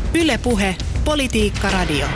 Yle Puhe, Politiikka Radio.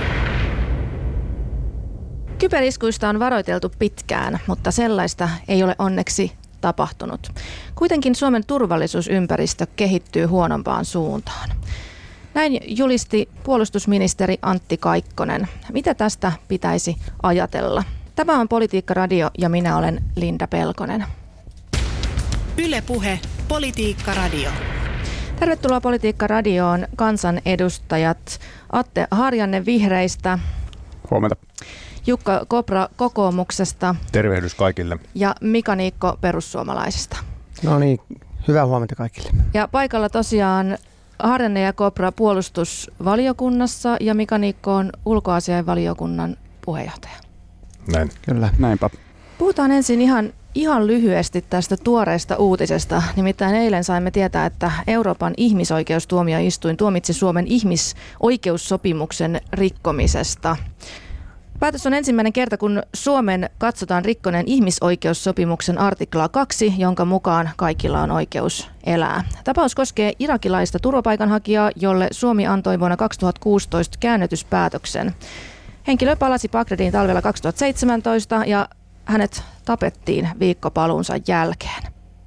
Kyberiskuista on varoiteltu pitkään, mutta sellaista ei ole onneksi tapahtunut. Kuitenkin Suomen turvallisuusympäristö kehittyy huonompaan suuntaan. Näin julisti puolustusministeri Antti Kaikkonen. Mitä tästä pitäisi ajatella? Tämä on Politiikka Radio ja minä olen Linda Pelkonen. Yle Puhe, Politiikka Radio. Tervetuloa Politiikka Radioon kansanedustajat Atte Harjanne Vihreistä. Huomenta. Jukka Kopra kokoomuksesta. Tervehdys kaikille. Ja Mika Niikko perussuomalaisista. No niin, hyvää huomenta kaikille. Ja paikalla tosiaan Harjanne ja Kopra puolustusvaliokunnassa ja Mika Niikko on ulkoasiainvaliokunnan puheenjohtaja. Näin. Kyllä. Näinpä. Puhutaan ensin ihan lyhyesti tästä tuoreesta uutisesta. Nimittäin eilen saimme tietää, että Euroopan ihmisoikeustuomioistuin tuomitsi Suomen ihmisoikeussopimuksen rikkomisesta. Päätös on ensimmäinen kerta, kun Suomen katsotaan rikkoneen ihmisoikeussopimuksen artikla 2, jonka mukaan kaikilla on oikeus elää. Tapaus koskee irakilaista turvapaikanhakijaa, jolle Suomi antoi vuonna 2016 käännytyspäätöksen. Henkilö palasi Bagdadiin talvella 2017 ja hänet tapettiin viikko paluunsa jälkeen.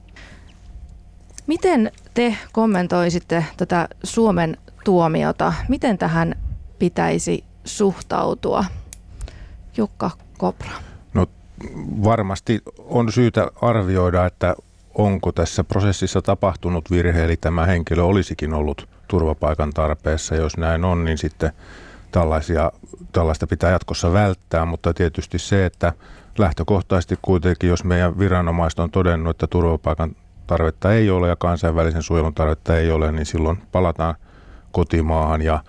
Miten te kommentoisitte tätä Suomen tuomiota? Miten tähän pitäisi suhtautua? Jukka Kopra. No varmasti on syytä arvioida, että onko tässä prosessissa tapahtunut virhe, eli tämä henkilö olisikin ollut turvapaikan tarpeessa. Jos näin on, niin sitten tällaista pitää jatkossa välttää, mutta tietysti se, että lähtökohtaisesti kuitenkin, jos meidän viranomaiset on todennut, että turvapaikan tarvetta ei ole ja kansainvälisen suojelun tarvetta ei ole, niin silloin palataan kotimaahan ja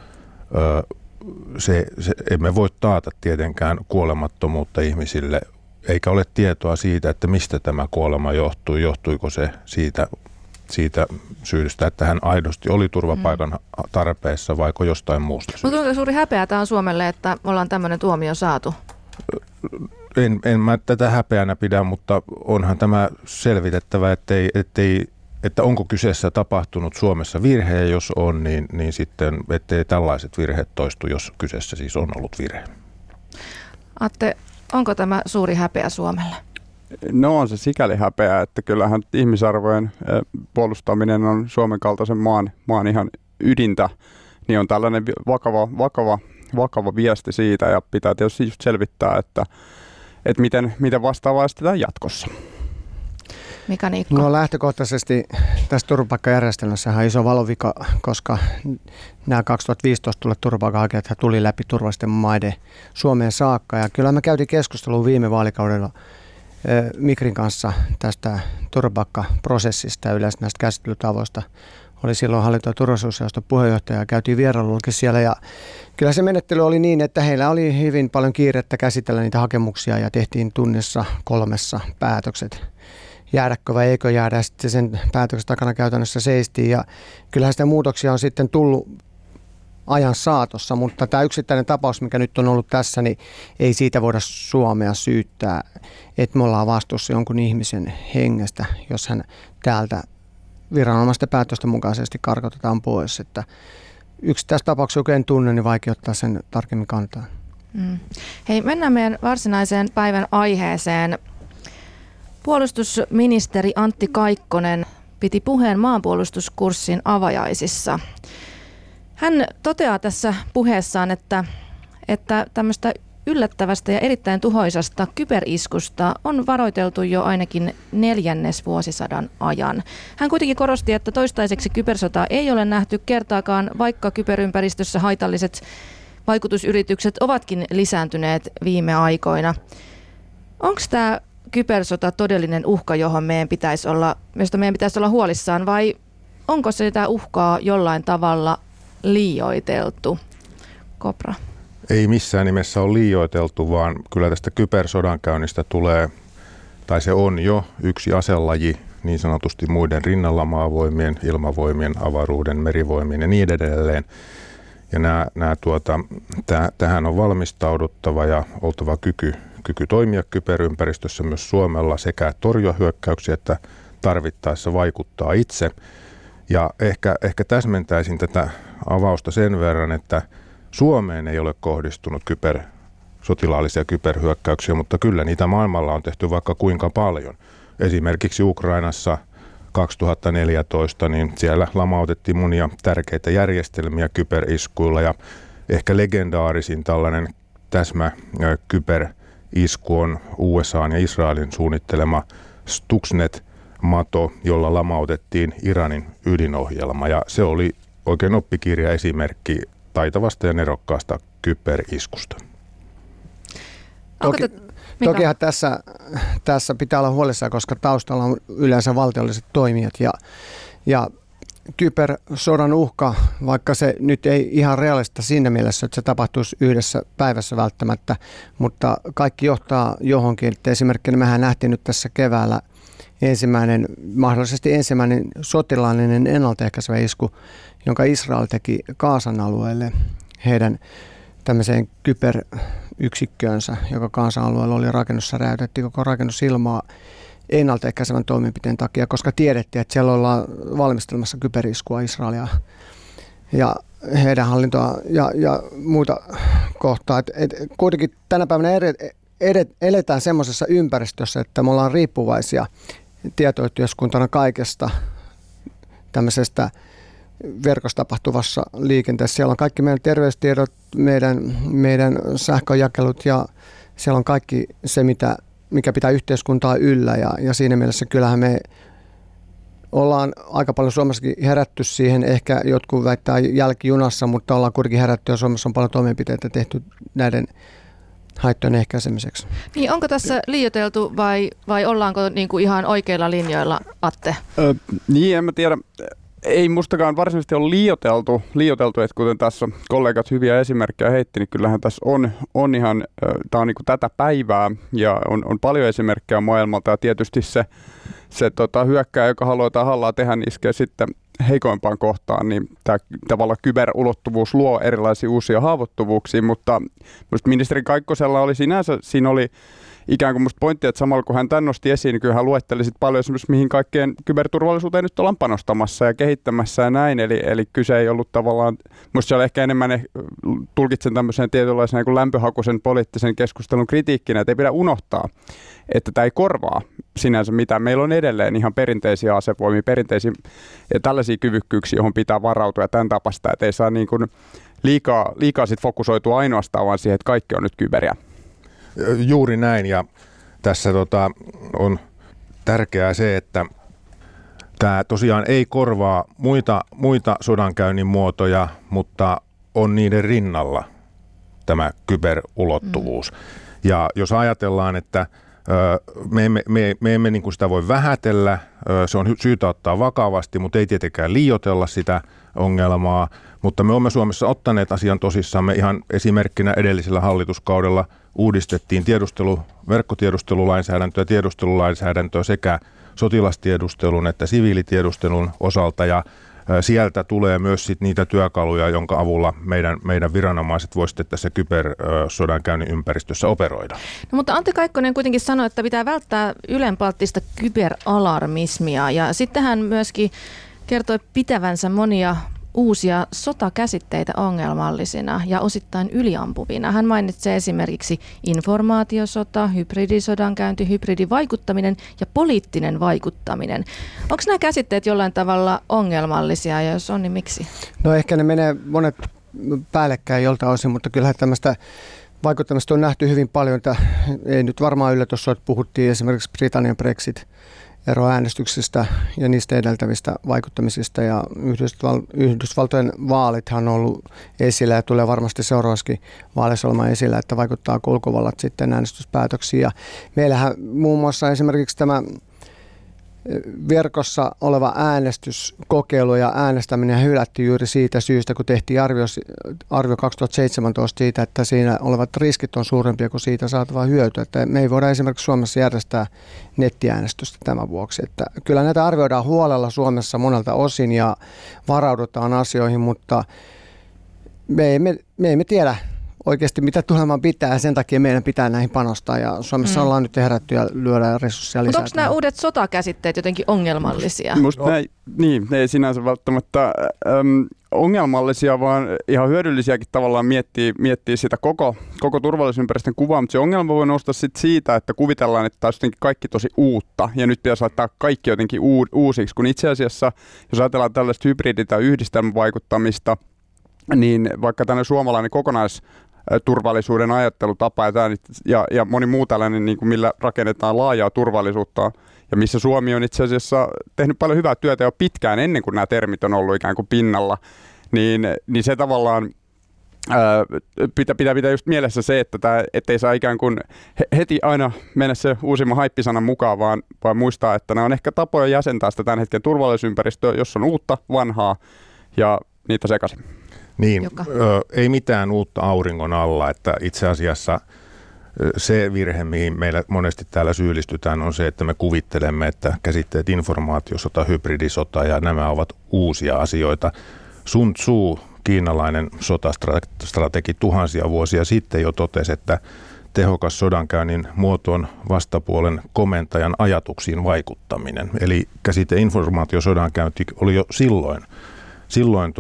emme voi taata tietenkään kuolemattomuutta ihmisille, eikä ole tietoa siitä, että mistä tämä kuolema johtui. Johtuiko se siitä syystä, että hän aidosti oli turvapaikan tarpeessa vaiko jostain muusta syystä. Mutta kuinka suuri häpeä tämä on Suomelle, että ollaan tämmöinen tuomio saatu? En mä tätä häpeänä pidä, mutta onhan tämä selvitettävä, että onko kyseessä tapahtunut Suomessa virhe, ja jos on, niin sitten ettei tällaiset virheet toistu, jos kyseessä siis on ollut virhe. Atte, onko tämä suuri häpeä Suomelle? No on se sikäli häpeä, että kyllähän ihmisarvojen puolustaminen on Suomen kaltaisen maan ihan ydintä, niin on tällainen vakava viesti siitä, ja pitää tietysti just selvittää, että miten vastaavaa estetään jatkossa. Mika Niikko. No lähtökohtaisesti tässä turvapaikkajärjestelmässä on iso valovika, koska nämä 2015 tulleet turvapaikanhakijat tuli läpi turvallisten maiden Suomeen saakka. Ja kyllä me käytiin keskustelua viime vaalikaudella Migrin kanssa tästä turvapaikkaprosessista ja yleensä näistä käsittelytavoista. Oli silloin hallinto- ja turvallisuusjaoston puheenjohtaja ja käytiin vierailullakin siellä. Ja kyllä se menettely oli niin, että heillä oli hyvin paljon kiirettä käsitellä niitä hakemuksia ja tehtiin tunnissa 3 päätökset. Jäädäkö vai eikö jäädä, sitten sen päätöksen takana käytännössä seistiin. Ja kyllähän sitä muutoksia on sitten tullut ajan saatossa, mutta tämä yksittäinen tapaus, mikä nyt on ollut tässä, niin ei siitä voida Suomea syyttää, että me ollaan vastuussa jonkun ihmisen hengestä, jos hän täältä viranomaisten päätösten mukaisesti karkotetaan pois. Että yksittäistä tapauksia, joka en tunne, niin vaikea ottaa sen tarkemmin kantaa. Hei, mennään meidän varsinaiseen päivän aiheeseen. Puolustusministeri Antti Kaikkonen piti puheen maanpuolustuskurssin avajaisissa. Hän toteaa tässä puheessaan, että tämmöistä yllättävästä ja erittäin tuhoisasta kyberiskusta on varoiteltu jo ainakin 4. vuosisadan ajan. Hän kuitenkin korosti, että toistaiseksi kybersotaa ei ole nähty kertaakaan, vaikka kyberympäristössä haitalliset vaikutusyritykset ovatkin lisääntyneet viime aikoina. Onko tämä kybersota todellinen uhka, johon josta meidän pitäisi olla huolissaan, vai onko sitä uhkaa jollain tavalla liioiteltu? Kopra. Ei missään nimessä ole liioiteltu, vaan kyllä tästä kybersodankäynnistä tulee, tai se on jo yksi aselaji niin sanotusti muiden rinnalla, maavoimien, ilmavoimien, avaruuden, merivoimien ja niin edelleen. Ja tähän on valmistauduttava ja oltava kyky toimia kyberympäristössä myös Suomella sekä torjua hyökkäyksiä että tarvittaessa vaikuttaa itse. Ja ehkä täsmentäisin tätä avausta sen verran, että Suomeen ei ole kohdistunut sotilaallisia kyberhyökkäyksiä, mutta kyllä niitä maailmalla on tehty vaikka kuinka paljon. Esimerkiksi Ukrainassa 2014, niin siellä lamautettiin monia tärkeitä järjestelmiä kyberiskuilla ja ehkä legendaarisin tällainen kyberisku on USA:n ja Israelin suunnittelema Stuxnet-mato, jolla lamautettiin Iranin ydinohjelma ja se oli oikein oppikirjaesimerkki taitavasta ja nerokkaasta kyberiskusta. Tokihan tässä pitää olla huolissaan, koska taustalla on yleensä valtiolliset toimijat ja kybersodan uhka, vaikka se nyt ei ihan realista siinä mielessä, että se tapahtuisi yhdessä päivässä välttämättä, mutta kaikki johtaa johonkin. Että esimerkkinä mehän nähtiin nyt tässä keväällä mahdollisesti ensimmäinen sotilaallinen ennaltaehkäisevä isku, jonka Israel teki Gazan alueelle heidän tämmöiseen kyberyksikköönsä, joka Gazan alueella oli rakennussa, räjäytettiin koko rakennusilmaa ennaltaehkäisevän toimenpiteen takia, koska tiedettiin, että siellä ollaan valmistelemassa kyberiskua Israelia ja heidän hallintoa ja muuta kohtaa. Et kuitenkin tänä päivänä eletään semmoisessa ympäristössä, että me ollaan riippuvaisia tietoyhteiskuntana kaikesta tämmöisestä verkossa tapahtuvassa liikenteessä. Siellä on kaikki meidän terveystiedot, meidän sähköjakelut ja siellä on kaikki se, mikä pitää yhteiskuntaa yllä ja siinä mielessä kyllähän me ollaan aika paljon Suomessakin herätty siihen, ehkä jotkut väittää jälkijunassa, mutta ollaan kuitenkin herätty ja Suomessa on paljon toimenpiteitä tehty näiden haittojen ehkäisemiseksi. Niin, onko tässä liioiteltu vai ollaanko niin kuin ihan oikeilla linjoilla, Atte? Niin, en mä tiedä. Ei mustakaan varsinaisesti ole liioiteltu, että kuten tässä kollegat hyviä esimerkkejä heitti, niin kyllähän tässä on ihan, tämä on niin kuin tätä päivää ja on paljon esimerkkejä maailmalta ja tietysti se hyökkääjä, joka haluaa tahallaa tehdä, niin iskee sitten heikoimpaan kohtaan, niin tämä tavallaan kyberulottuvuus luo erilaisia uusia haavoittuvuuksia, mutta minusta ministeri Kaikkosella oli siinä oli ikään kuin musta pointti, että samalla kun hän tämän nosti esiin, niin kyllä hän luetteli sit paljon esimerkiksi mihin kaikkeen kyberturvallisuuteen nyt ollaan panostamassa ja kehittämässä ja näin, eli kyse ei ollut tavallaan, musta se oli ehkä enemmän, tulkitsen tämmöisen tietynlaisen niin kuin lämpöhakuisen poliittisen keskustelun kritiikkinä, että ei pidä unohtaa, että tämä ei korvaa sinänsä mitään. Meillä on edelleen ihan perinteisiä asevoimia, perinteisiä ja tällaisia kyvykkyyksiä, johon pitää varautua ja tämän tapasta, että ei saa niin kuin liikaa sit fokusoitua ainoastaan vaan siihen, että kaikki on nyt kyberiä. Juuri näin ja tässä on tärkeää se, että tämä tosiaan ei korvaa muita sodankäynnin muotoja, mutta on niiden rinnalla tämä kyberulottuvuus. Ja jos ajatellaan, että me emme niin kuin sitä voi vähätellä, se on syytä ottaa vakavasti, mutta ei tietenkään liioitella sitä ongelmaa, mutta me olemme Suomessa ottaneet asian tosissamme ihan esimerkkinä edellisellä hallituskaudella uudistettiin verkkotiedustelulainsäädäntöä ja tiedustelulainsäädäntöä sekä sotilastiedustelun että siviilitiedustelun osalta ja sieltä tulee myös sit niitä työkaluja, jonka avulla meidän viranomaiset voisivat sitten tässä kybersodankäynnin ympäristössä operoida. No, mutta Antti Kaikkonen kuitenkin sanoi, että pitää välttää ylenpalttista kyberalarmismia ja sitten hän myöskin kertoi pitävänsä monia uusia sotakäsitteitä ongelmallisina ja osittain yliampuvina. Hän mainitsee esimerkiksi informaatiosota, hybridisodankäynti, hybridivaikuttaminen ja poliittinen vaikuttaminen. Onko nämä käsitteet jollain tavalla ongelmallisia ja jos on, niin miksi? No ehkä ne menee monet päällekkäin joltain osin, mutta kyllähän tämmöistä vaikuttamista on nähty hyvin paljon. Ei nyt varmaan yllätys, että puhuttiin esimerkiksi Britannian Brexit-eroäänestyksistä ja niistä edeltävistä vaikuttamisista ja Yhdysvaltojen vaalithan on ollut esillä ja tulee varmasti seuraavaskin vaaleissa olemaan esillä, että vaikuttaa ulkovallat sitten äänestyspäätöksiin. Ja meillähän muun muassa esimerkiksi tämä verkossa oleva äänestyskokeilu ja äänestäminen hylättiin juuri siitä syystä, kun tehtiin arvio 2017 siitä, että siinä olevat riskit on suurempia kuin siitä saatava hyöty. Että me ei voida esimerkiksi Suomessa järjestää nettiäänestystä tämän vuoksi. Että kyllä näitä arvioidaan huolella Suomessa monelta osin ja varaudutaan asioihin, mutta me emme tiedä, oikeasti mitä tulemaan pitää ja sen takia meidän pitää näihin panostaa ja Suomessa ollaan nyt herätty ja lyödään resursseja lisää. Mutta onko nämä uudet sotakäsitteet jotenkin ongelmallisia? Musta ne ei sinänsä välttämättä ongelmallisia, vaan ihan hyödyllisiäkin tavallaan miettiä sitä koko turvallisuusympäristön kuvaa, mutta se ongelma voi nousta sit siitä, että kuvitellaan, että tämä olisi jotenkin kaikki tosi uutta ja nyt pitäisi laittaa kaikki jotenkin uusiksi, kun itse asiassa, jos ajatellaan tällaista hybridi- tai yhdistelmävaikuttamista, niin vaikka tämmöinen suomalainen kokonaisturvallisuuden ajattelutapa ja moni muu tällainen, niin kuin millä rakennetaan laajaa turvallisuutta ja missä Suomi on itse asiassa tehnyt paljon hyvää työtä jo pitkään ennen kuin nämä termit on ollut ikään kuin pinnalla, niin se tavallaan pitää just mielessä se, että ettei saa ikään kuin heti aina mennä se uusimman haippisanan mukaan, vaan muistaa, että nämä on ehkä tapoja jäsentää sitä tämän hetken turvallisuusympäristöä, jos on uutta, vanhaa ja niitä sekaisin. Niin, ei mitään uutta auringon alla, että itse asiassa se virhe, mihin meillä monesti täällä syyllistytään, on se, että me kuvittelemme, että käsitteet informaatiosota, hybridisota ja nämä ovat uusia asioita. Sun Tzu, kiinalainen sotastrategi tuhansia vuosia sitten jo totesi, että tehokas sodankäynnin muoto on vastapuolen komentajan ajatuksiin vaikuttaminen. Eli käsite informaatiosodankäynti oli jo silloin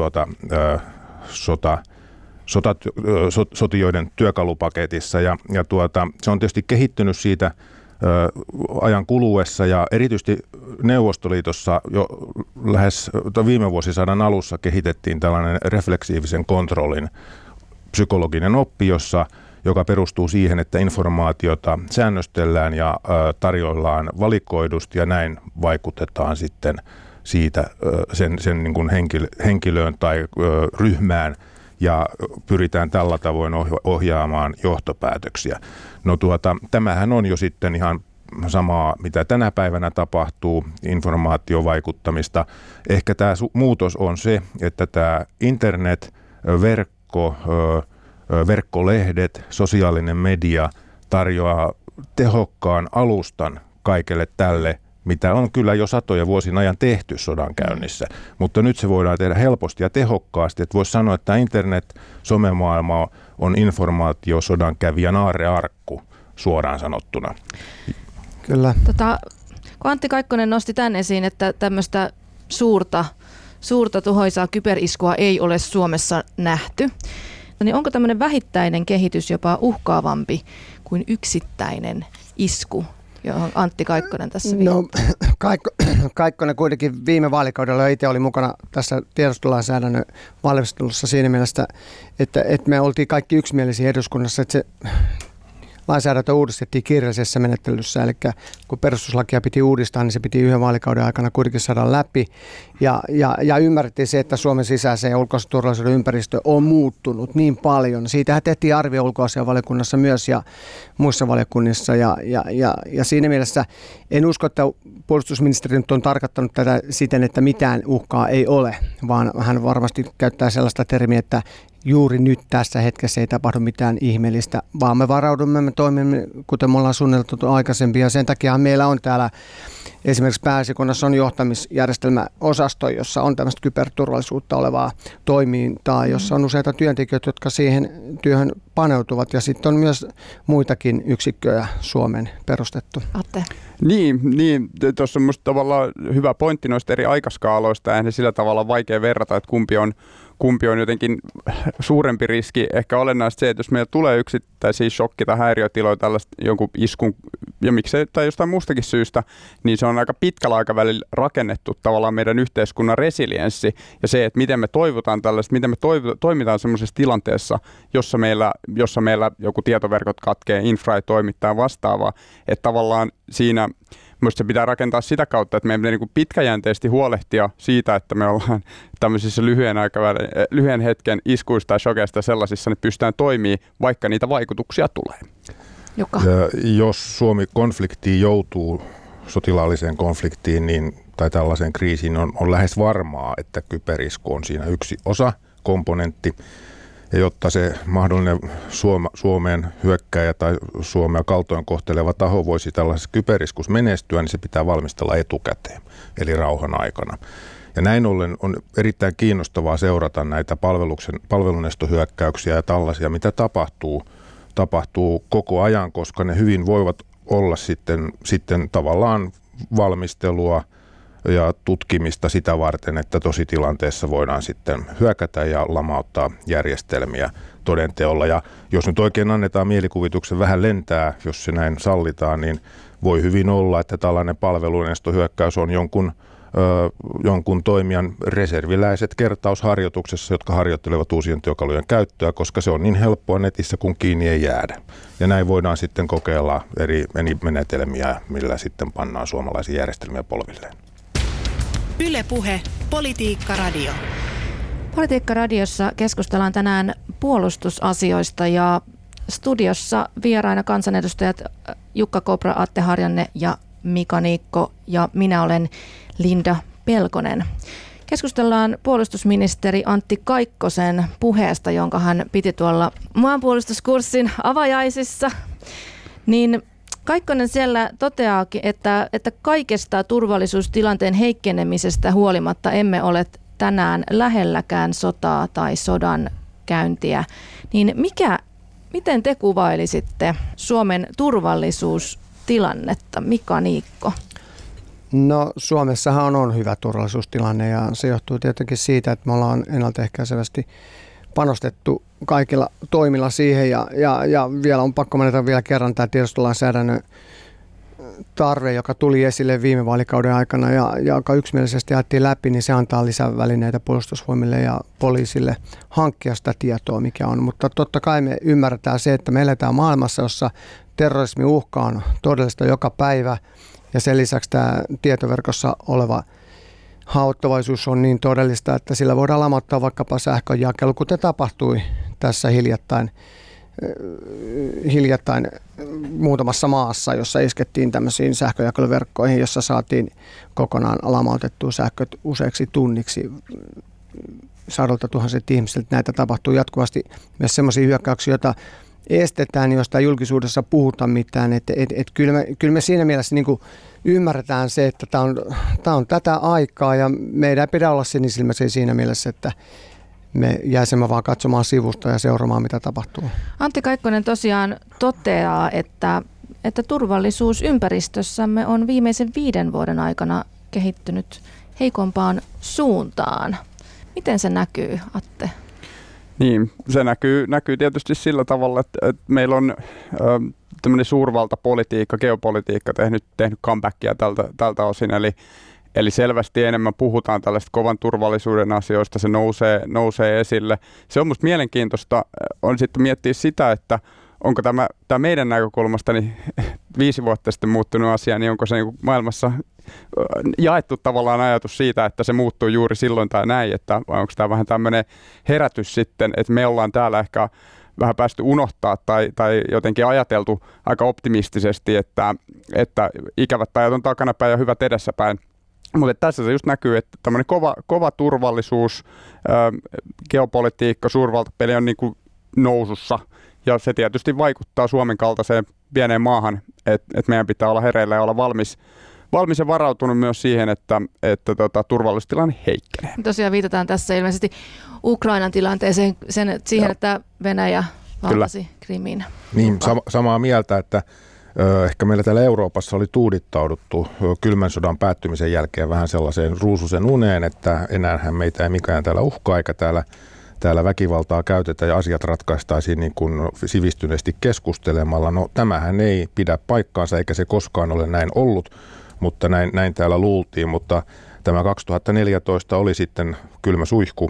sotijoiden työkalupaketissa ja se on tietysti kehittynyt siitä ajan kuluessa ja erityisesti Neuvostoliitossa jo lähes viime vuosisadan alussa kehitettiin tällainen refleksiivisen kontrollin psykologinen oppi, joka perustuu siihen, että informaatiota säännöstellään ja tarjoillaan valikoidusti ja näin vaikutetaan sitten siitä sen niin kuin henkilöön tai ryhmään ja pyritään tällä tavoin ohjaamaan johtopäätöksiä. No tämähän on jo sitten ihan samaa, mitä tänä päivänä tapahtuu, informaatiovaikuttamista. Ehkä tämä muutos on se, että tämä internet, verkkolehdet, sosiaalinen media tarjoaa tehokkaan alustan kaikelle tälle, mitä on kyllä jo satoja vuosien ajan tehty sodankäynnissä, mutta nyt se voidaan tehdä helposti ja tehokkaasti. Että voisi sanoa, että internet, somemaailma on informaatiosodankävijän aarrearkku suoraan sanottuna. Kyllä. Kun Antti Kaikkonen nosti tämän esiin, että tämmöistä suurta tuhoisaa kyberiskua ei ole Suomessa nähty, niin onko tämmöinen vähittäinen kehitys jopa uhkaavampi kuin yksittäinen isku, johon Antti Kaikkonen tässä viittaa? No, Kaikkonen kuitenkin viime vaalikaudella itse oli mukana tässä tiedustelulainsäädännön valmistelussa siinä mielessä, että me oltiin kaikki yksimielisiä eduskunnassa, että se lainsäädäntö uudistettiin kirjallisessa menettelyssä, eli kun perustuslakia piti uudistaa, niin se piti yhden vaalikauden aikana kuitenkin saada läpi. Ja ymmärrettiin se, että Suomen sisäisen ja ulkoisen turvallisuuden ympäristö on muuttunut niin paljon. Siitähän tehtiin arvio ulkoasiainvaliokunnassa myös ja muissa valiokunnissa. Ja siinä mielessä en usko, että puolustusministeri nyt on tarkoittanut tätä siten, että mitään uhkaa ei ole, vaan hän varmasti käyttää sellaista termiä, että juuri nyt tässä hetkessä ei tapahdu mitään ihmeellistä, vaan me varaudumme, me toimimme, kuten me ollaan suunniteltu aikaisemmin. Ja sen takia meillä on täällä esimerkiksi Pääesikunnassa on johtamisjärjestelmäosasto, jossa on tämmöistä kyberturvallisuutta olevaa toimintaa, jossa on useita työntekijöitä, jotka siihen työhön paneutuvat. Ja sitten on myös muitakin yksikköjä Suomeen perustettu. Atte. Niin tuossa on minusta tavallaan hyvä pointti noista eri aikaskaaloista, ja sillä tavalla vaikea verrata, että kumpi on jotenkin suurempi riski. Ehkä olennaista se, että jos meillä tulee yksittäisiä shokki- tai häiriötiloja tällaista jonkun iskun, ja miksei tai jostain muustakin syystä, niin se on aika pitkällä aikavälillä rakennettu tavallaan meidän yhteiskunnan resilienssi, ja se, että miten me toivotaan tällaista, miten me toimitaan semmoisessa tilanteessa, jossa meillä joku tietoverkot katkee, infra ei toimittaa vastaavaa, että tavallaan siinä minusta se pitää rakentaa sitä kautta, että meidän pitää niin pitkäjänteisesti huolehtia siitä, että me ollaan tämmöisissä lyhyen hetken iskuista tai shokeista sellaisissa, niin pystytään toimimaan, vaikka niitä vaikutuksia tulee. Jukka. Jos Suomi konfliktiin joutuu, sotilaalliseen konfliktiin tai tällaiseen kriisiin, on lähes varmaa, että kyberisku on siinä yksi komponentti. Ja jotta se mahdollinen Suomeen hyökkääjä tai Suomea kaltoin kohteleva taho voisi tällaisessa kyberiskussa menestyä, niin se pitää valmistella etukäteen, eli rauhan aikana. Ja näin ollen on erittäin kiinnostavaa seurata näitä palvelunestohyökkäyksiä ja tällaisia, mitä tapahtuu koko ajan, koska ne hyvin voivat olla sitten tavallaan valmistelua ja tutkimista sitä varten, että tositilanteessa voidaan sitten hyökätä ja lamauttaa järjestelmiä todenteolla. Ja jos nyt oikein annetaan mielikuvituksen vähän lentää, jos se näin sallitaan, niin voi hyvin olla, että tällainen palvelunestohyökkäys on jonkun toimijan reserviläiset kertausharjoituksessa, jotka harjoittelevat uusien työkalujen käyttöä, koska se on niin helppoa netissä, kun kiinni ei jäädä. Ja näin voidaan sitten kokeilla eri menetelmiä, millä sitten pannaan suomalaisia järjestelmiä polvilleen. Yle Puhe, Politiikka Radio. Politiikka Radiossa keskustellaan tänään puolustusasioista ja studiossa vieraina kansanedustajat Jukka Kopra, Atte Harjanne ja Mika Niikko ja minä olen Linda Pelkonen. Keskustellaan puolustusministeri Antti Kaikkosen puheesta, jonka hän piti tuolla maanpuolustuskurssin avajaisissa. Niin Kaikkonen siellä toteaakin, että kaikesta turvallisuustilanteen heikkenemisestä huolimatta emme ole tänään lähelläkään sotaa tai sodan käyntiä. Niin miten te kuvailisitte Suomen turvallisuustilannetta, Mika Niikko? No Suomessahan on hyvä turvallisuustilanne ja se johtuu tietenkin siitä, että me ollaan ennaltaehkäisevästi panostettu kaikilla toimilla siihen ja vielä on pakko mainita vielä kerran tämä tiedustelulainsäädännön tarve, joka tuli esille viime vaalikauden aikana ja joka yksimielisesti jaettiin läpi, niin se antaa lisävälineitä puolustusvoimille ja poliisille hankkia sitä tietoa, mikä on. Mutta totta kai me ymmärretään se, että me eletään maailmassa, jossa terrorismin uhka on todellista joka päivä ja sen lisäksi tämä tietoverkossa oleva haavoittuvaisuus on niin todellista, että sillä voidaan lamauttaa vaikkapa sähkönjakelu, kuten tapahtui tässä hiljattain muutamassa maassa, jossa iskettiin tämmöisiin sähköjakeluverkkoihin, jossa saatiin kokonaan lamautettua sähköt useiksi tunniksi. 100,000 ihmisiltä näitä tapahtuu jatkuvasti myös semmoisia hyökkäyksiä, joita estetään, josta ei julkisuudessa puhuta mitään. Kyllä me siinä mielessä niin kuin ymmärretään se, että tämä on tätä aikaa ja meidän ei pidä olla sinisilmäisiä siinä mielessä, että me jäisimme vaan katsomaan sivusta ja seuraamaan, mitä tapahtuu. Antti Kaikkonen tosiaan toteaa, että turvallisuusympäristössämme on viimeisen 5 vuoden aikana kehittynyt heikompaan suuntaan. Miten se näkyy, Atte? Niin, se näkyy tietysti sillä tavalla, että meillä on tämmöinen suurvaltapolitiikka, geopolitiikka tehnyt comebackia tältä osin, eli selvästi enemmän puhutaan tällaista kovan turvallisuuden asioista, se nousee esille. Se on musta mielenkiintoista, on sitten miettiä sitä, että onko tämä meidän näkökulmasta niin 5 vuotta sitten muuttunut asia, niin onko se niin maailmassa jaettu tavallaan ajatus siitä, että se muuttuu juuri silloin tai näin, että vai onko tämä vähän tämmöinen herätys sitten, että me ollaan täällä ehkä vähän päästy unohtaa tai jotenkin ajateltu aika optimistisesti, että ikävät ajat on takanapäin ja hyvät edessäpäin. Mutta tässä se just näkyy, että tämmöinen kova turvallisuus, geopolitiikka, suurvaltapeli on niin kuin nousussa ja se tietysti vaikuttaa Suomen kaltaiseen pieneen maahan, että meidän pitää olla hereillä ja olla valmis ja varautunut myös siihen, että turvallisuustilanne heikkenee. Tosiaan viitataan tässä ilmeisesti Ukrainan tilanteeseen siihen, että Venäjä valtasi Krimin. Niin, samaa mieltä, että ehkä meillä täällä Euroopassa oli tuudittauduttu kylmän sodan päättymisen jälkeen vähän sellaiseen ruususen uneen, että enäähän meitä ei mikään täällä uhkaa eikä täällä väkivaltaa käytetä ja asiat ratkaistaisiin niin kuin sivistyneesti keskustelemalla. No tämähän ei pidä paikkaansa eikä se koskaan ole näin ollut, mutta näin täällä luultiin, mutta tämä 2014 oli sitten kylmä suihku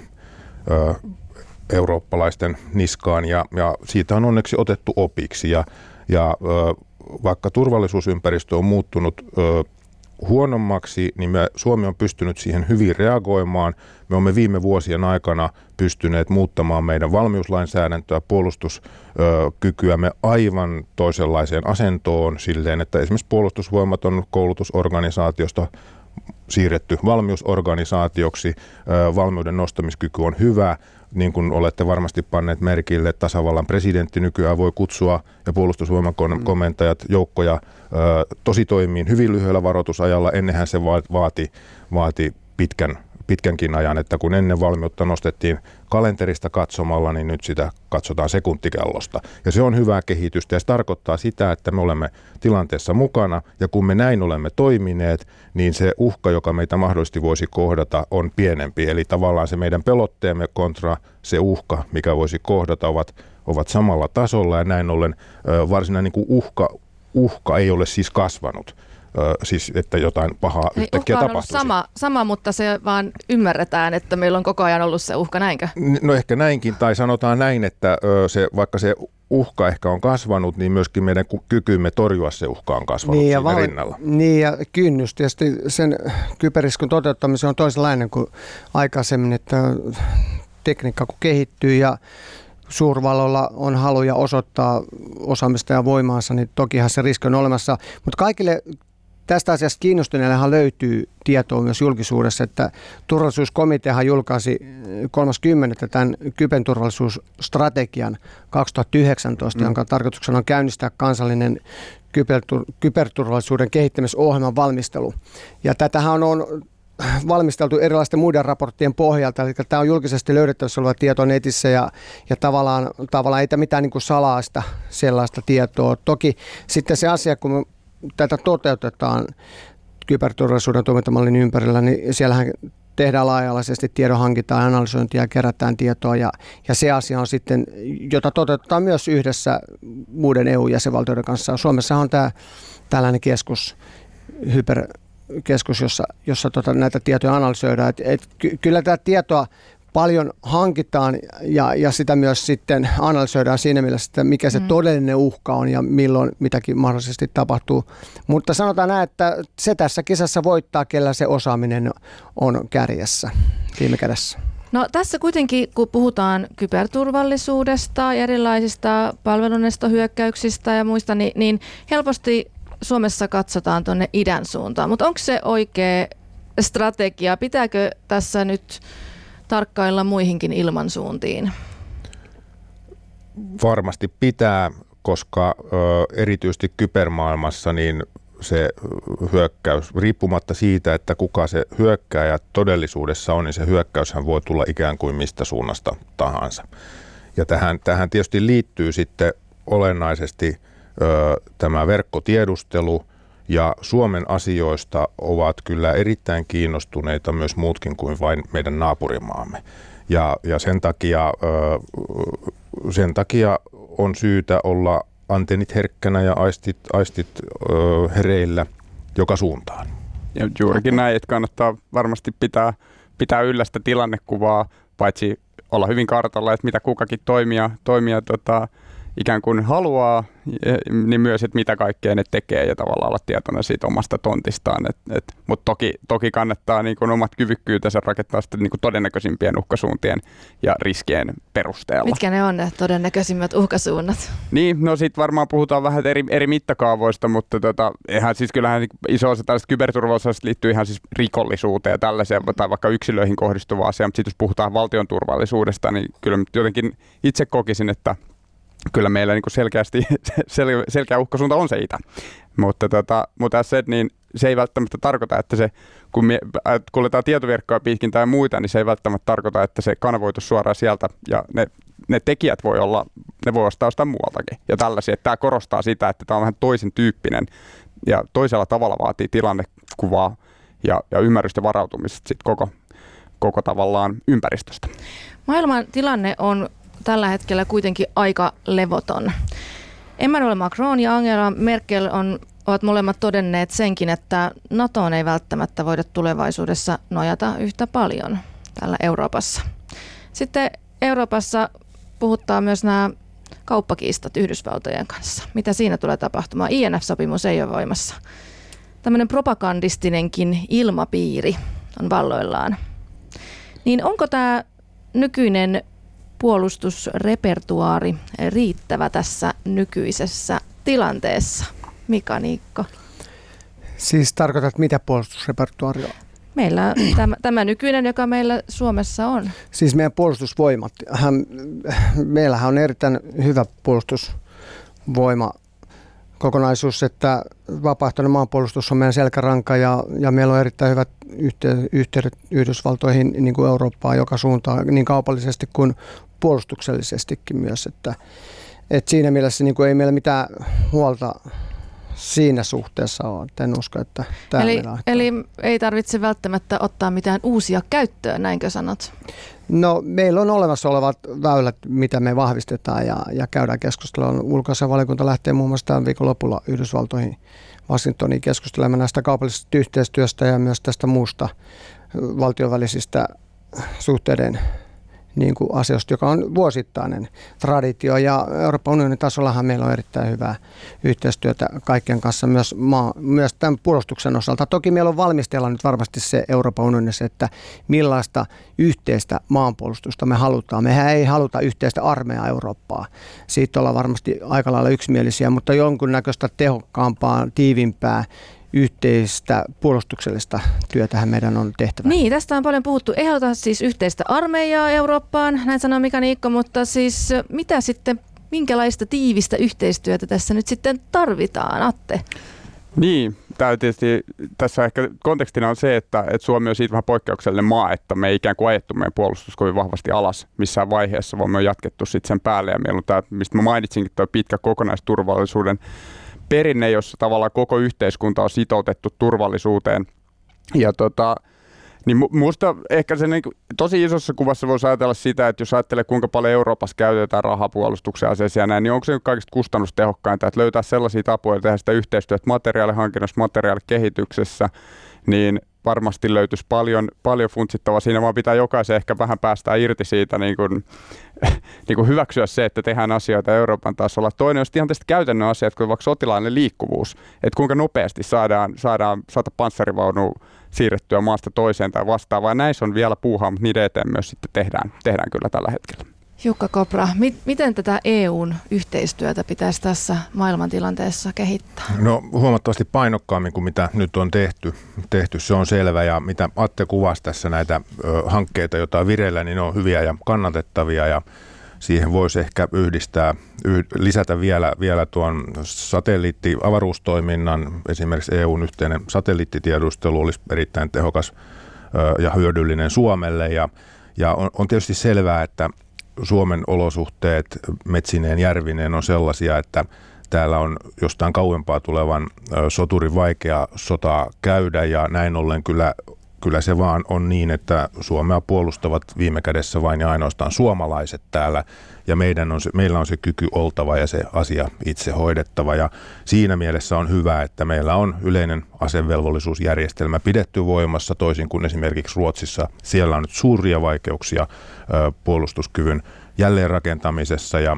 eurooppalaisten niskaan ja siitä on onneksi otettu opiksi ja vaikka turvallisuusympäristö on muuttunut huonommaksi, niin Suomi on pystynyt siihen hyvin reagoimaan. Me olemme viime vuosien aikana pystyneet muuttamaan meidän valmiuslainsäädäntöä, puolustuskykyämme aivan toisenlaiseen asentoon silleen, että esimerkiksi puolustusvoimat on koulutusorganisaatiosta siirretty valmiusorganisaatioksi, valmiuden nostamiskyky on hyvä. Niin kuin olette varmasti panneet merkille, tasavallan presidentti nykyään voi kutsua ja puolustusvoiman komentajat joukkoja tositoimiin hyvin lyhyellä varoitusajalla. Ennenhän se vaati pitkänkin ajan, että kun ennen valmiutta nostettiin kalenterista katsomalla, niin nyt sitä katsotaan sekuntikellosta. Ja se on hyvää kehitystä ja se tarkoittaa sitä, että me olemme tilanteessa mukana ja kun me näin olemme toimineet, niin se uhka, joka meitä mahdollisesti voisi kohdata, on pienempi. Eli tavallaan se meidän pelotteemme kontra se uhka, mikä voisi kohdata, ovat samalla tasolla ja näin ollen varsinainen niin kuin uhka ei ole siis kasvanut. Siis että jotain pahaa yhtäkkiä tapahtuisi. Sama, mutta se vaan ymmärretään, että meillä on koko ajan ollut se uhka, näinkö? No ehkä näinkin, tai sanotaan näin, että vaikka se uhka ehkä on kasvanut, niin myöskin meidän kykymme torjua se uhka on kasvanut siinä rinnalla. Niin ja kynnys tietysti sen kyberiskun toteuttamisen on toisenlainen kuin aikaisemmin, että tekniikka kun kehittyy ja suurvalloilla on haluja osoittaa osaamista ja voimaansa, niin tokihan se riski on olemassa, mutta kaikille tästä asiasta kiinnostuneillehan löytyy tietoa myös julkisuudessa, että turvallisuuskomiteahan julkaisi 30. tämän kyberturvallisuusstrategian 2019, jonka tarkoituksena on käynnistää kansallinen kyberturvallisuuden kehittämisohjelman valmistelu. Ja tätähän on valmisteltu erilaisten muiden raporttien pohjalta, eli tämä on julkisesti löydettävissä oleva tieto netissä ja tavallaan ei tämä mitään niin kuin salaista sellaista tietoa. Toki sitten se asia, kun tätä toteutetaan kyberturvallisuuden toimintamallin ympärillä, niin siellähän tehdään laaja-alaisesti tiedonhankintaa ja analysointia ja kerätään tietoa ja se asia on sitten, jota toteutetaan myös yhdessä muiden EU-jäsenvaltioiden kanssa. Suomessa on tällainen kyberkeskus, jossa näitä tietoja analysoidaan. Kyllä tätä tietoa paljon hankitaan ja sitä myös sitten analysoidaan siinä mielessä, että mikä se todellinen uhka on ja milloin mitäkin mahdollisesti tapahtuu. Mutta sanotaan näin, että se tässä kisassa voittaa, kellä se osaaminen on kärjessä viime kädessä. No tässä kuitenkin, kun puhutaan kyberturvallisuudesta ja erilaisista palvelunestohyökkäyksistä ja muista, niin helposti Suomessa katsotaan tuonne idän suuntaan. Mutta onko se oikea strategia? Pitääkö tässä nyt tarkkailla muihinkin ilmansuuntiin? Varmasti pitää, koska erityisesti kybermaailmassa niin se hyökkäys, riippumatta siitä, että kuka se hyökkääjä todellisuudessa on, niin se hyökkäyshän voi tulla ikään kuin mistä suunnasta tahansa. Ja tähän tietysti liittyy sitten olennaisesti tämä verkkotiedustelu, ja Suomen asioista ovat kyllä erittäin kiinnostuneita myös muutkin kuin vain meidän naapurimaamme. Ja sen takia on syytä olla antennit herkkänä ja aistit hereillä joka suuntaan. Ja juurikin näin, että kannattaa varmasti pitää yllä sitä tilannekuvaa, paitsi olla hyvin kartalla, että mitä kukakin toimija ikään kuin haluaa, niin myös, että mitä kaikkea ne tekee ja tavallaan olla tietoinen siitä omasta tontistaan. Mutta toki kannattaa niin kuin omat kyvykkyytensä rakentaa sitten niin kuin todennäköisimpien uhkasuuntien ja riskien perusteella. Mitkä ne on ne todennäköisimmät uhkasuunnat? Niin, no sitten varmaan puhutaan vähän eri mittakaavoista, mutta kyllähän iso osa tällaista kyberturvallisuudesta liittyy ihan siis rikollisuuteen ja tällaiseen, tai vaikka yksilöihin kohdistuvaa asiaa, mutta sitten jos puhutaan valtion turvallisuudesta, niin kyllä jotenkin itse kokisin, että kyllä meillä niin kuin selkeästi selkeä uhkasuunta on se itä, mutta tässä niin se ei välttämättä tarkoita, että se, kun me kuljetaan tietoverkkoa pitkin tai muita, niin se ei välttämättä tarkoita, että se kanavoitu suoraan sieltä ja ne tekijät voi ostaa jostain muualtakin ja tällaisia. Tämä korostaa sitä, että tämä on vähän toisen tyyppinen ja toisella tavalla vaatii tilannekuvaa ja ymmärrystä varautumista sit koko tavallaan ympäristöstä. Maailman tilanne on tällä hetkellä kuitenkin aika levoton. Emmanuel Macron ja Angela Merkel ovat molemmat todenneet senkin, että NATOon ei välttämättä voida tulevaisuudessa nojata yhtä paljon täällä Euroopassa. Sitten Euroopassa puhuttaa myös nämä kauppakiistat Yhdysvaltojen kanssa. Mitä siinä tulee tapahtumaan? INF-sopimus ei ole voimassa. Tämmöinen propagandistinenkin ilmapiiri on valloillaan. Niin onko tämä nykyinen puolustusrepertuaari riittävä tässä nykyisessä tilanteessa? Mika Niikko. Siis tarkoitat mitä puolustusrepertuaaria? Meillä tämä nykyinen, joka meillä Suomessa on. Siis meidän puolustusvoimat. Meillähän on erittäin hyvä puolustusvoima kokonaisuus, että vapaaehtoinen maanpuolustus on meidän selkäranka ja meillä on erittäin hyvät yhteydet Yhdysvaltoihin, niin kuin Eurooppaan joka suuntaan, niin kaupallisesti kuin puolustuksellisestikin myös. Että siinä mielessä niin kuin ei meillä mitään huolta siinä suhteessa ole. En usko, että tämä Eli ei tarvitse välttämättä ottaa mitään uusia käyttöön, näinkö sanot? No meillä on olemassa olevat väylät, mitä me vahvistetaan ja käydään keskustelua. Ulkoasiainvaliokunta lähtee muun muassa tämän viikon lopulla Yhdysvaltoihin Washingtoniin keskustelemaan näistä kaupallisesta yhteistyöstä ja myös tästä muusta valtionvälisistä suhteiden niin kuin asioista, joka on vuosittainen traditio. Ja Euroopan unionin tasollahan meillä on erittäin hyvää yhteistyötä kaikkien kanssa myös tämän puolustuksen osalta. Toki meillä on valmisteilla nyt varmasti se Euroopan unionissa, että millaista yhteistä maanpuolustusta me halutaan. Mehän ei haluta yhteistä armeijaa Eurooppaa. Siitä ollaan varmasti aika lailla yksimielisiä, mutta jonkunnäköistä tehokkaampaa, tiivimpää yhteistä puolustuksellista työtähän meidän on tehtävä. Niin, tästä on paljon puhuttu. Ei haluta siis yhteistä armeijaa Eurooppaan, näin sanoo Mika Niikko, mutta siis mitä sitten, minkälaista tiivistä yhteistyötä tässä nyt sitten tarvitaan, Atte? Niin, tässä ehkä kontekstina on se, että Suomi on siitä vähän poikkeuksellinen maa, että me ei ikään kuin ajettu meidän puolustus kovin vahvasti alas missään vaiheessa, vaan me on jatkettu sitten sen päälle. Ja meillä on tämä, mistä mä mainitsinkin, tuo pitkä kokonaisturvallisuuden perinne, jossa tavallaan koko yhteiskunta on sitoutettu turvallisuuteen. Ja niin minusta ehkä se tosi isossa kuvassa voisi ajatella sitä, että jos ajattelee kuinka paljon Euroopassa käytetään rahaa puolustuksen aseisiin ja näin, niin onko se kaikista kustannustehokkainta, että löytää sellaisia tapoja tehdä sitä yhteistyötä materiaalihankinnassa, materiaalikehityksessä, niin varmasti löytyisi paljon funtsittavaa. Siinä vaan pitää jokaisen ehkä vähän päästää irti siitä, niin kuin hyväksyä se, että tehdään asioita Euroopan tasolla. Toinen on ihan tästä käytännön asiat, kuten vaikka sotilaallinen liikkuvuus, että kuinka nopeasti saada panssarivaunu siirrettyä maasta toiseen tai vastaavaa. Näissä on vielä puuhaa, mutta niiden eteen myös sitten tehdään kyllä tällä hetkellä. Jukka Kopra, miten tätä EUn yhteistyötä pitäisi tässä maailmantilanteessa kehittää? No huomattavasti painokkaammin kuin mitä nyt on tehty, se on selvä. Ja mitä Atte kuvasi tässä näitä hankkeita, joita on vireillä, niin ne on hyviä ja kannatettavia. Ja siihen voisi ehkä lisätä vielä tuon avaruustoiminnan. Esimerkiksi EUn yhteinen satelliittitiedustelu olisi erittäin tehokas ja hyödyllinen Suomelle. Ja on tietysti selvää, että Suomen olosuhteet metsineen järvineen on sellaisia, että täällä on jostain kauempaa tulevan soturin vaikea sotaa käydä ja näin ollen kyllä se vaan on niin, että Suomea puolustavat viime kädessä vain ja ainoastaan suomalaiset täällä ja meillä on se kyky oltava ja se asia itse hoidettava ja siinä mielessä on hyvä, että meillä on yleinen asevelvollisuusjärjestelmä pidetty voimassa toisin kuin esimerkiksi Ruotsissa. Siellä on nyt suuria vaikeuksia puolustuskyvyn jälleenrakentamisessa ja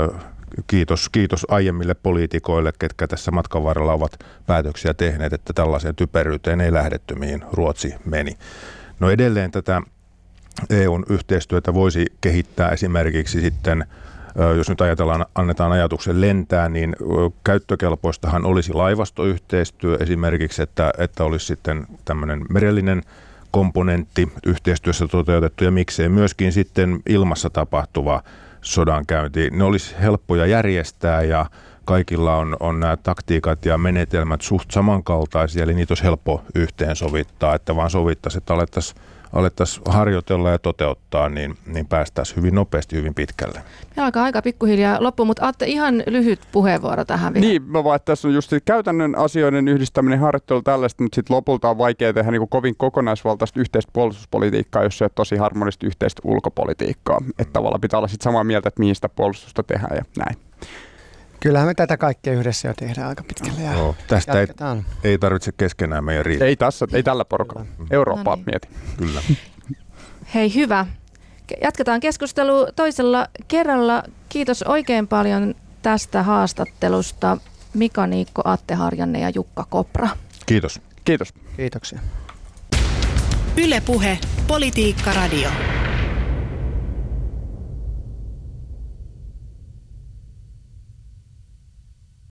kiitos aiemmille poliitikoille, ketkä tässä matkan varrella ovat päätöksiä tehneet, että tällaiseen typeryyteen ei lähdetty, mihin Ruotsi meni. No edelleen tätä EUn yhteistyötä voisi kehittää esimerkiksi sitten, jos nyt annetaan ajatuksen lentää, niin käyttökelpoistahan olisi laivastoyhteistyö esimerkiksi, että olisi sitten tämmöinen merellinen komponentti yhteistyössä toteutettu ja miksei myöskin sitten ilmassa tapahtuva sodankäynti. Ne olisi helppoja järjestää ja kaikilla on nämä taktiikat ja menetelmät suht samankaltaisia, eli niitä olisi helppo yhteensovittaa, että vaan sovittaisiin, että alettaisiin harjoitella ja toteuttaa, niin päästäisiin hyvin nopeasti hyvin pitkälle. Meillä alkaa aika pikkuhiljaa loppu, mutta Atte, ihan lyhyt puheenvuoro tähän vielä. Niin, mä vaan, että tässä on just käytännön asioiden yhdistäminen, harjoittelu tällaista, mutta sitten lopulta on vaikea tehdä niin kuin kovin kokonaisvaltaista yhteistä puolustuspolitiikkaa, jos se on tosi harmonista yhteistä ulkopolitiikkaa. Että tavallaan pitää olla sitten samaa mieltä, että mihin sitä puolustusta tehdään ja näin. Kyllähän me tätä kaikkea yhdessä jo tehdään aika pitkälle ja tästä ei tarvitse keskenään meidän riittää. Ei tällä porukalla. Eurooppaa no niin. Mieti. Kyllä. Hei, hyvä. Jatketaan keskustelua toisella kerralla. Kiitos oikein paljon tästä haastattelusta Mika Niikko, Atte Harjanne ja Jukka Kopra. Kiitos. Kiitos. Kiitoksia. Yle Puhe, Politiikka Radio.